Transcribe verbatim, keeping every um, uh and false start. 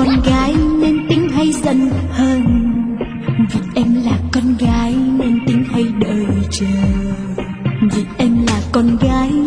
con gái nên tính hay giận hờn, vì em là con gái nên tính hay đợi chờ, vì em là con gái